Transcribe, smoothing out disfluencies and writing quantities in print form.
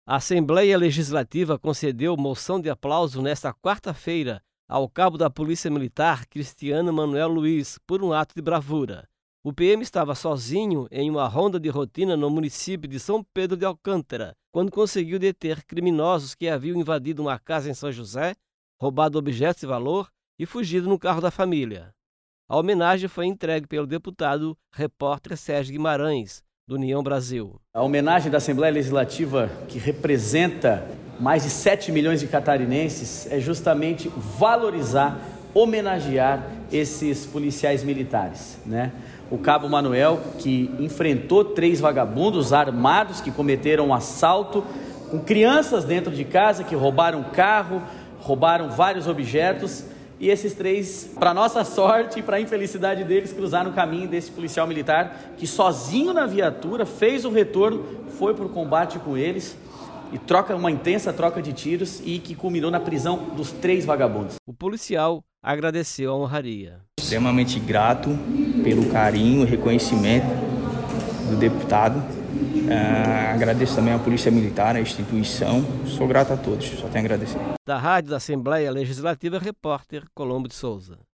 A Assembleia Legislativa concedeu moção de aplauso nesta quarta-feira ao cabo da Polícia Militar, Cristiano Manuel Luiz, por um ato de bravura. O PM estava sozinho em uma ronda de rotina no município de São Pedro de Alcântara, quando conseguiu deter criminosos que haviam invadido uma casa em São José, roubado objetos de valor e fugido no carro da família. A homenagem foi entregue pelo deputado repórter Sérgio Guimarães, do União Brasil. A homenagem da Assembleia Legislativa, que representa mais de 7 milhões de catarinenses, é justamente valorizar, homenagear esses policiais militares, né? O cabo Manuel, que enfrentou 3 vagabundos armados que cometeram um assalto com crianças dentro de casa, que roubaram carro, roubaram vários objetos. E esses 3, para nossa sorte e para a infelicidade deles, cruzaram o caminho desse policial militar que sozinho na viatura fez o retorno, foi para o combate com eles e uma intensa troca de tiros e que culminou na prisão dos 3 vagabundos. O policial agradeceu a honraria. Extremamente grato pelo carinho e reconhecimento do deputado. Agradeço também à Polícia Militar, à instituição. Sou grato a todos, só tenho a agradecer. Da Rádio da Assembleia Legislativa, repórter Colombo de Souza.